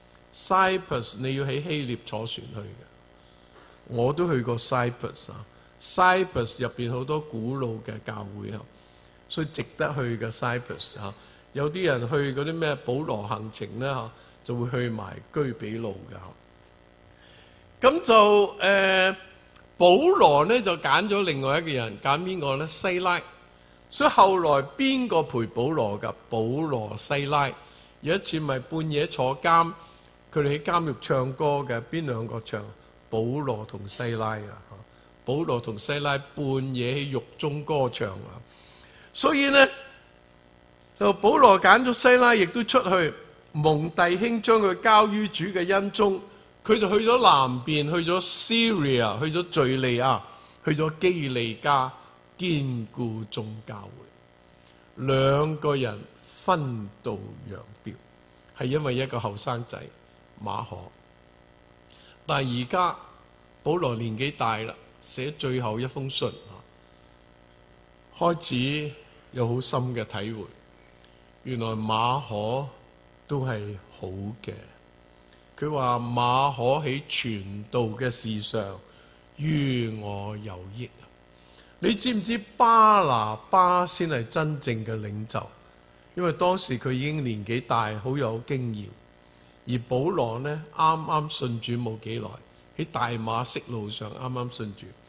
，Cyprus 你要喺希臘坐船去嘅，我都去過 Cyprus 啊 ，Cyprus 入邊好多古老嘅教會啊，所以值得去嘅 Cyprus 啊。有啲人去嗰啲咩保羅行程咧嚇，就會去埋居比路㗎。咁就誒、呃，保羅咧就揀咗另外一個人，揀邊個咧？西拉。所以後來邊個陪保羅㗎？保羅、西拉。有一次咪半夜坐監，佢哋喺監獄唱歌嘅，邊兩個唱？保羅同西拉啊！保羅同西拉半夜喺獄中歌唱啊！所以呢，就保羅揀咗西拉，亦都出去蒙弟兄將佢交於主嘅恩中。佢就去咗南邊，去咗 Syria， 去咗敘利亞，去咗基利家，堅固眾教會。兩個人分道揚鑣，係因為一個後生仔馬可。但係而家保羅年紀大啦，寫最後一封信，開始有好深嘅體會。原來馬可都係好嘅。佢話馬可喺傳道嘅事上於我有益。你知唔知巴拿巴先係真正嘅領袖？因為當時佢已經年紀大，好有經驗。而保羅呢，啱啱信主冇幾耐，喺大馬色路上啱啱信主，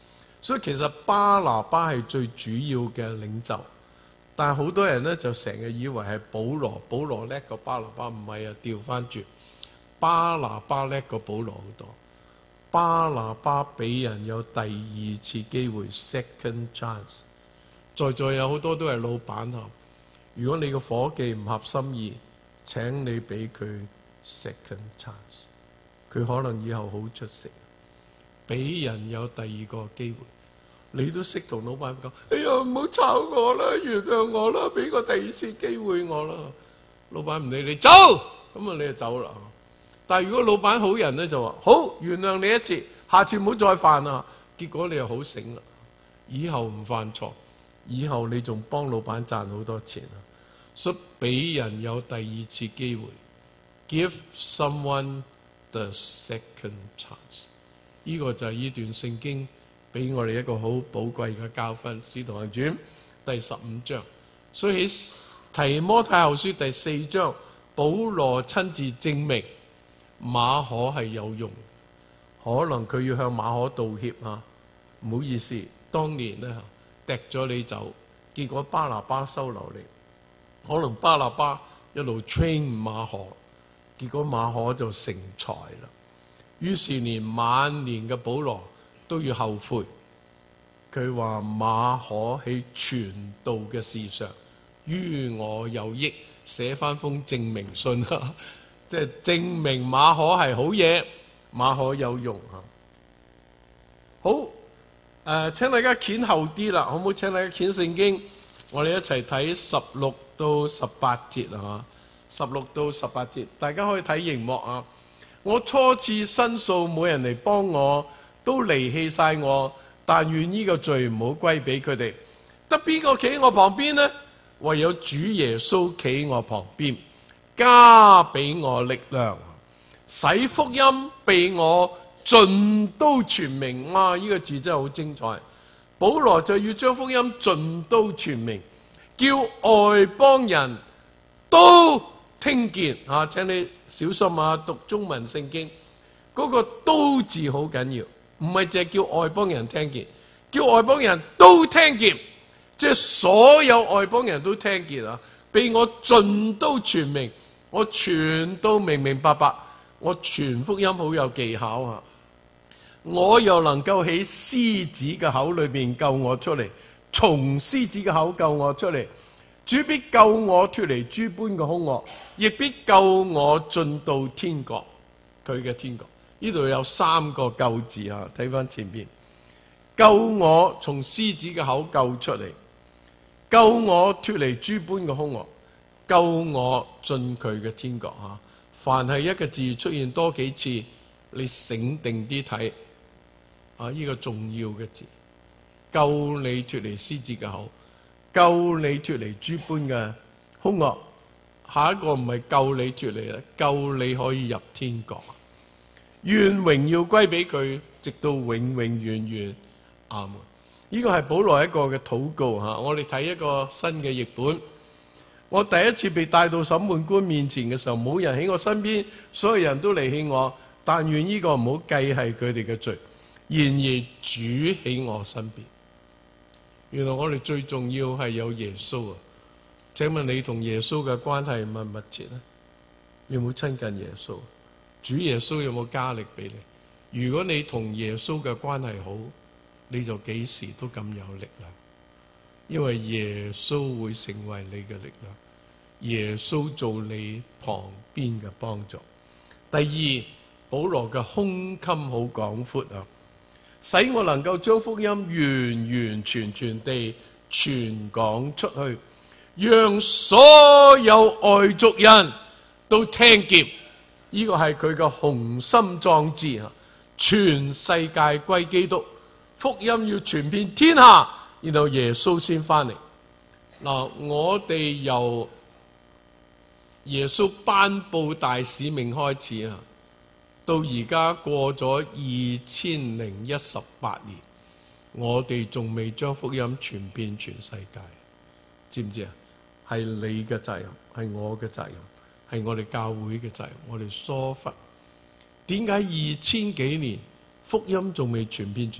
所以其實巴拿巴係最主要嘅領袖，但係好多人咧就成日以為係保羅，保羅叻過巴拿巴，唔係啊，調翻轉，巴拿巴叻過保羅好多。巴拿巴俾人有第二次機會 ，second chance。在座有好多都係老闆啊，如果你個伙計唔合心意，請你俾佢 second chance， 佢可能以後好出色。俾人有第二個機會，你都識同老闆講：哎呀，唔好炒我啦，原諒我啦，俾個第二次機會我啦。老闆唔理你，走，咁啊你就走啦。但係如果老闆好人咧，就話好，原諒你一次，下次唔好再犯啦。結果你又好醒啦，以後唔犯錯，以後你仲幫老闆賺好多錢啊！所以俾人有第二次機會 ，give someone the second chance。呢個就係呢段聖經俾我哋一個好寶貴嘅教訓，《使徒行傳》第十五章。所以喺提摩太後書第四章，保羅親自證明馬可係有用，可能佢要向馬可道歉啊！唔好意思，當年咧踢咗你走，結果巴拿巴收留你，可能巴拿巴一路 train 馬可，結果馬可就成才啦。於是連晚年嘅保羅都要後悔，佢話馬可喺傳道嘅事上於我有益，寫翻封證明信啊！即係證明馬可係好嘢，馬可有用啊！好，誒、呃，請大家掀後啲啦，好唔好？請大家掀聖經，我哋一齊睇十六到十八節啊！十六到十八節，大家可以睇熒幕啊！我初次申訴，冇人嚟幫我，都離棄晒我。但願呢個罪唔好歸俾佢哋。得邊個企喺我旁邊呢？唯有主耶穌企喺我旁邊，加俾我力量，使福音被我盡都傳明。哇！呢個字真係好精彩。保羅就要將福音盡都傳明，叫外邦人都聽見啊！請你小心啊！讀中文聖經嗰個都字好緊要，唔係淨係叫外邦人聽見，叫外邦人都聽見，即係所有外邦人都聽見啊！俾我盡都傳明，我全都明明白白，我傳福音好有技巧啊！我又能夠喺獅子嘅口裏邊救我出嚟，從獅子嘅口救我出嚟。主必救我脫離諸般嘅兇惡，亦必救我進到天國。佢嘅天國呢度有三個救字啊！睇翻前邊，救我從獅子嘅口救出嚟，救我脫離諸般嘅兇惡，救我進佢嘅天國啊！凡係一個字出現多幾次，你醒定啲睇啊！呢個重要嘅字，救你脫離獅子嘅口。救你脫離諸般嘅兇惡，下一個唔係救你脫離啦，救你可以入天國。願榮耀歸俾佢，直到永永遠遠。阿門。呢個係保羅一個嘅禱告吓。我哋睇一個新嘅譯本。我第一次被帶到審判官面前嘅時候，冇人喺我身邊，所有人都離棄我。但願呢個唔好計係佢哋嘅罪。然而主喺我身邊。原來我哋最重要係有耶穌啊！請問你同耶穌嘅關係密唔密切呢？有冇親近耶穌？主耶穌有冇加力俾你？如果你同耶穌嘅關係好，你就幾時都咁有力量，因為耶穌會成為你嘅力量，耶穌做你旁邊嘅幫助。第二，保羅嘅胸襟好廣闊啊！使我能夠將福音完完全全地傳講出去，讓所有外族人都聽見。呢個係佢嘅雄心壯志啊！全世界歸基督，福音要傳遍天下，然後耶穌先翻嚟。嗱，我哋由耶穌頒布大使命開始啊，到而家過咗二千零一十八年，我哋仲未將福音傳遍全世界，知唔知啊？係你嘅責任，係我嘅責任，係我哋教會嘅責任，我哋疏忽。點解二千幾年福音仲未傳遍全？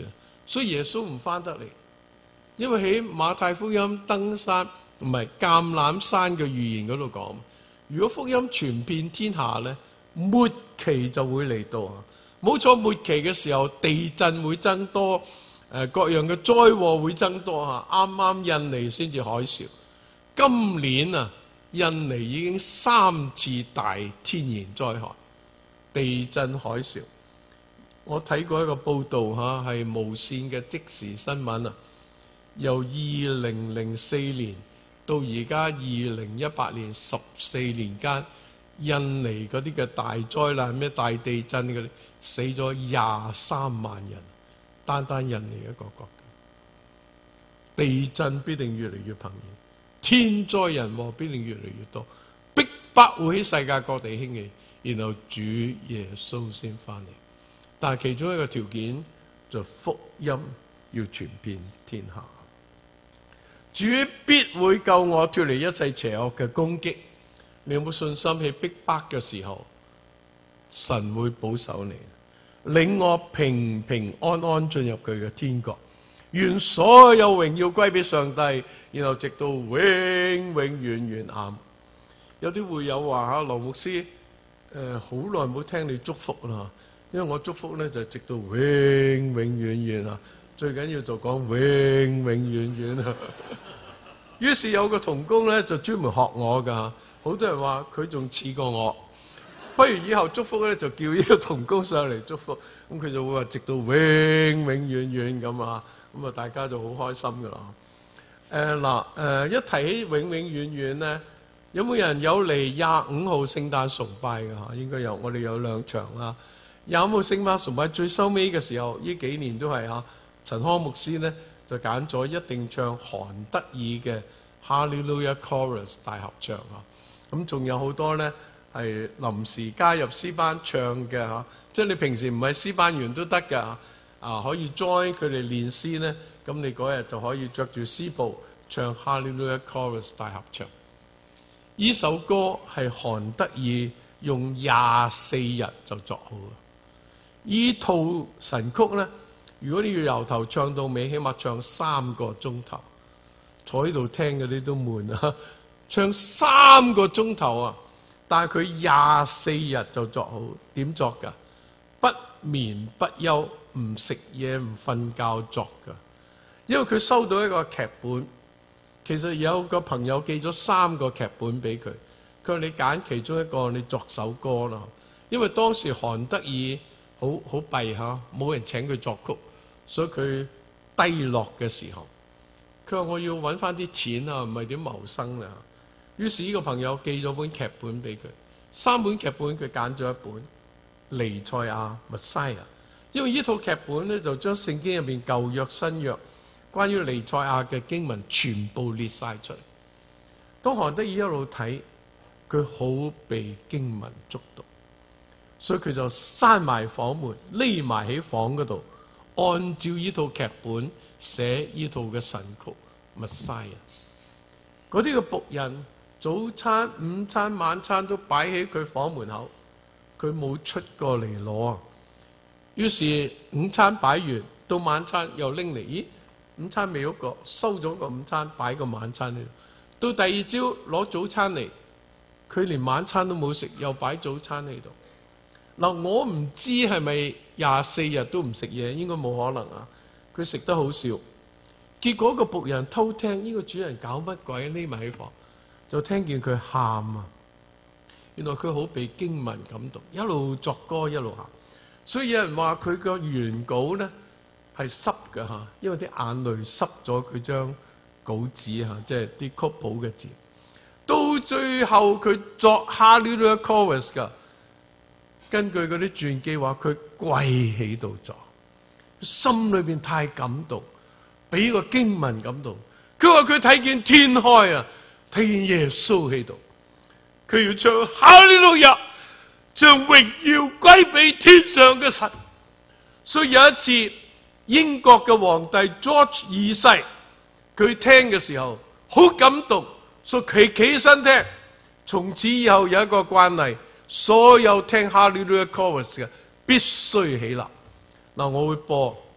所以耶穌唔翻得嚟。因為喺馬太福音登山唔係橄欖山嘅預言嗰度講，如果福音傳遍天下咧，末期就會嚟到啊！冇錯，末期嘅時候地震會增多，誒各樣嘅災禍會增多嚇。啱啱印尼先至海嘯，今年啊印尼已經三次大天然災害，地震海嘯。我睇過一個報道嚇，係無線嘅即時新聞啊，由二零零四年到而家二零一八年十四年間，印尼嗰啲嘅大災難咩大地震嗰啲死咗廿三萬人，單單印尼一個國家。地震必定越嚟越頻現，天災人禍必定越嚟越多，逼迫會喺世界各地興起，然後主耶穌先翻嚟。但係其中一個條件就福音要傳遍天下，主必會救我脫離一切邪惡嘅攻擊。你有冇信心喺逼迫嘅時候，神會保守你，令我平平安安進入佢嘅天國。願所有榮耀歸俾上帝，然後直到永永遠遠啱。有啲會友話吓，羅牧師，誒好耐冇聽你祝福啦。因為我祝福咧就直到永永遠遠啊，最緊要就講永永遠遠啊。於是有個同工咧就專門學我噶，好多人話佢仲似過我，不如以後祝福咧就叫呢個同工上嚟祝福，咁佢就會話直到永永遠遠咁啊，咁啊大家就好開心噶啦。誒嗱誒，一提起永永遠遠咧，有冇人有嚟廿五號聖誕崇拜㗎嚇？應該有，我哋有兩場啦。有冇聖誕崇拜最收尾嘅時候？呢幾年都係嚇，陳康牧師咧就揀咗一定唱韓德爾嘅 Hallelujah Chorus 大合唱啊。咁仲有好多咧係臨時加入詩班唱嘅嚇，即係你平時唔係詩班員都得㗎啊，可以 join 佢哋練詩咧。咁你嗰日就可以着住詩袍唱 Hallelujah Chorus 大合唱。呢首歌係韓德爾用廿四日就作好。呢套神曲咧，如果你要由頭唱到尾，起碼唱三個鐘頭，坐喺度聽嗰啲都悶啊！唱三個鐘頭啊，但係佢廿四日就作好。點作㗎？不眠不休，唔食嘢唔瞓覺作㗎。因為佢收到一個劇本，其實有個朋友寄咗三個劇本俾佢，佢話你揀其中一個，你作首歌啦。因為當時韓德爾好好弊嚇，冇人請佢作曲，所以佢低落嘅時候，佢話我要揾翻啲錢啊，唔係點謀生啊。於是呢個朋友寄咗本劇本俾佢，三本劇本佢揀咗一本《彌賽亞》Messiah，因為呢套劇本咧就將聖經入面舊約新約關於彌賽亞嘅經文全部列晒出嚟。當韓德爾一路睇，佢好被經文觸動，所以佢就閂埋房門，匿埋喺房嗰度，按照呢套劇本寫呢套嘅神曲《Messiah》。嗰啲嘅僕人早餐、午餐、晚餐都擺喺佢房門口，佢冇出過嚟攞。於是午餐擺完，到晚餐又拎嚟，咦？午餐未喐過，收咗個午餐，擺個晚餐喺度。到第二朝攞早餐嚟，佢連晚餐都冇食，又擺早餐喺度。嗱，我唔知係咪廿四日都唔食嘢，應該冇可能啊。佢食得好少，結果個僕人偷聽呢個主人搞乜鬼，匿埋喺房，就聽見佢喊啊！原來佢好被經文感動，一路作歌一路喊。所以有人話佢個原稿咧係濕嘅嚇，因為啲眼淚濕咗佢張稿紙嚇，即係啲曲譜嘅字。到最後佢作 Hallelujah Chorus 㗎，根據嗰啲傳記話佢跪喺度作，心裏邊太感動，俾個經文感動。佢話佢睇見天開啊，睇見耶穌喺度，佢要唱 Hallelujah，將榮耀歸俾天上嘅神。所以有一次英國嘅皇帝 George 二世，佢聽嘅時候好感動，所以佢企起身聽。從此以後有一個慣例，所有聽 Hallelujah Chorus 嘅必須起立。嗱，我會播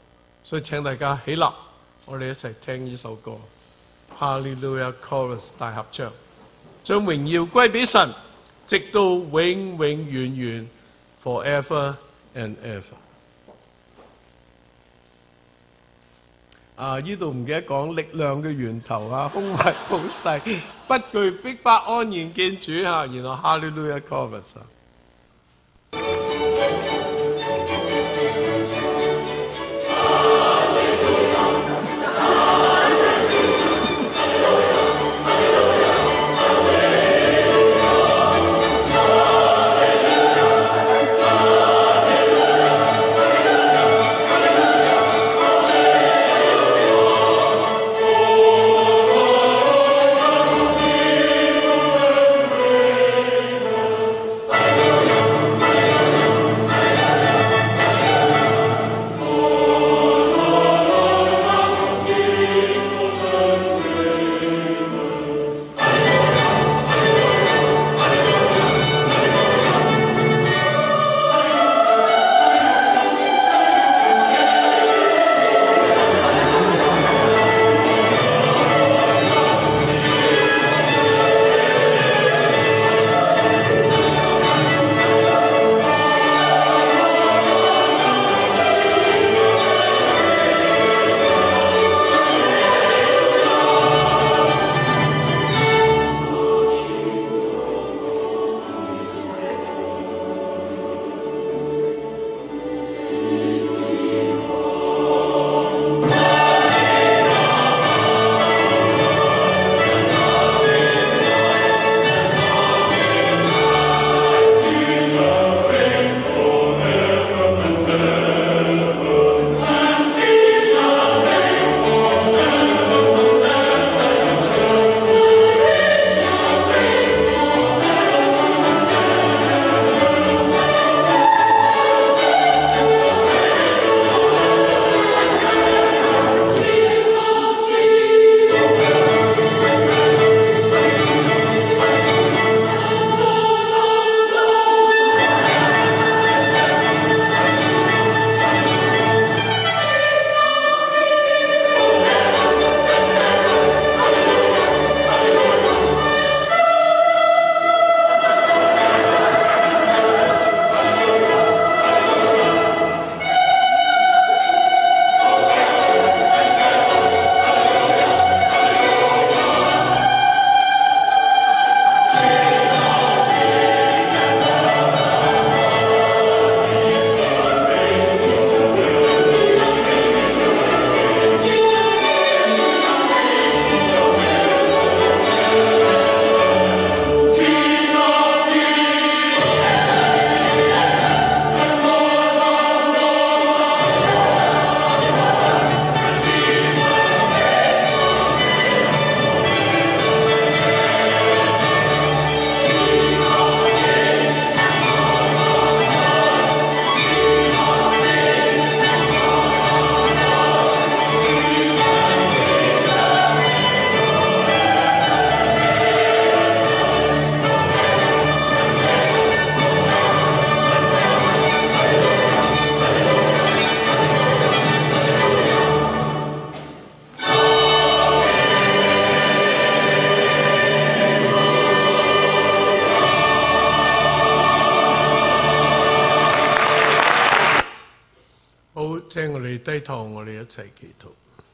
所以請大家起立，我哋一齊聽呢首歌《哈利路亞 Chorus》大合唱，將榮耀歸俾神，直到永永遠遠 ，forever and ever。啊！呢度唔記得講力量嘅源頭啊，胸懷普世，不懼逼迫，安然見主啊！然後哈利路亞 Chorus 啊！請我哋低頭，我哋一齊祈禱。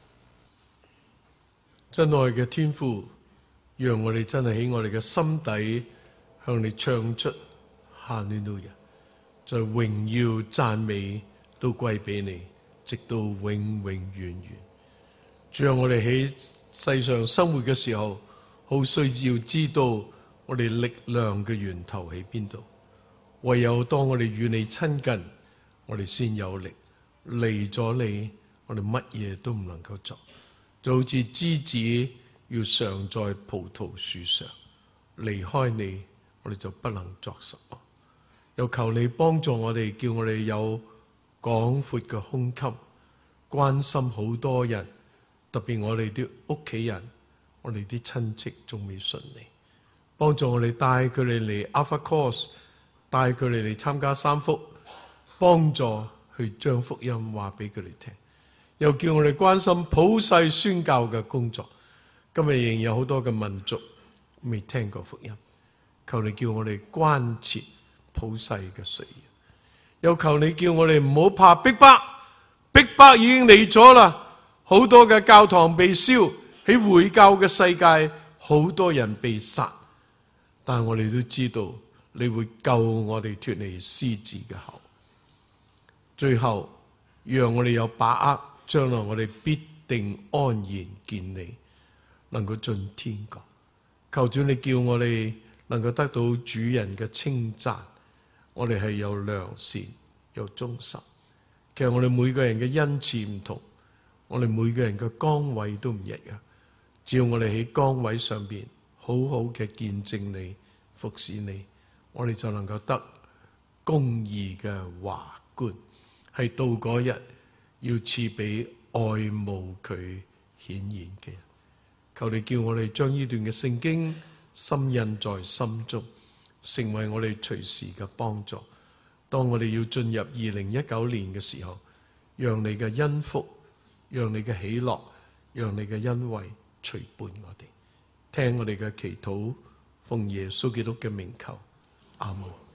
真愛嘅天父，讓我哋真係喺我哋嘅心底向你唱出哈利路亞，在榮耀讚美都歸俾你，直到永永遠遠。主啊，我哋喺世上生活嘅時候，好需要知道我哋力量嘅源頭喺邊度。唯有當我哋與你親近，我哋先有力。離咗你，我哋乜嘢都唔能夠做，就好似枝子要常在葡萄樹上，離開你，我哋就不能作什麼。又求你幫助我哋，叫我哋有廣闊嘅胸襟，關心好多人，特別我哋啲屋企人，我哋啲親戚仲未信你，幫助我哋帶佢哋嚟 Alpha Course， 帶佢哋嚟參加三福，幫助去將福音話俾佢哋聽， 又叫我哋關心普世宣教嘅工作。今日仍然有好多嘅民族未聽過福音，求你叫我哋關切普世嘅需要，又求你叫我哋唔好怕逼迫，逼迫已經嚟咗啦，好多嘅教堂被燒，喺回教嘅世界好多人被殺，但係我哋都知道你會救我哋脫離獅子嘅口。最後讓我哋有把握，將來我哋必定安然見你，能夠進天國。求主你叫我哋能夠得到主人嘅稱讚，我哋係有良善有忠心。其實我哋每個人嘅恩賜唔同，我哋每個人嘅崗位都唔一樣，只要我哋喺崗位上邊好好嘅見證你服侍你，我哋就能夠得公義嘅華冠，係到嗰日要賜俾愛慕佢顯現嘅人。求你叫我哋將呢段嘅聖經深印在心中，成為我哋隨時嘅幫助。當我哋要進入二零一九年嘅時候，讓你嘅恩福，讓你嘅喜樂，讓你嘅恩惠隨伴我哋。聽我哋嘅祈禱，奉耶穌基督嘅名求，阿門。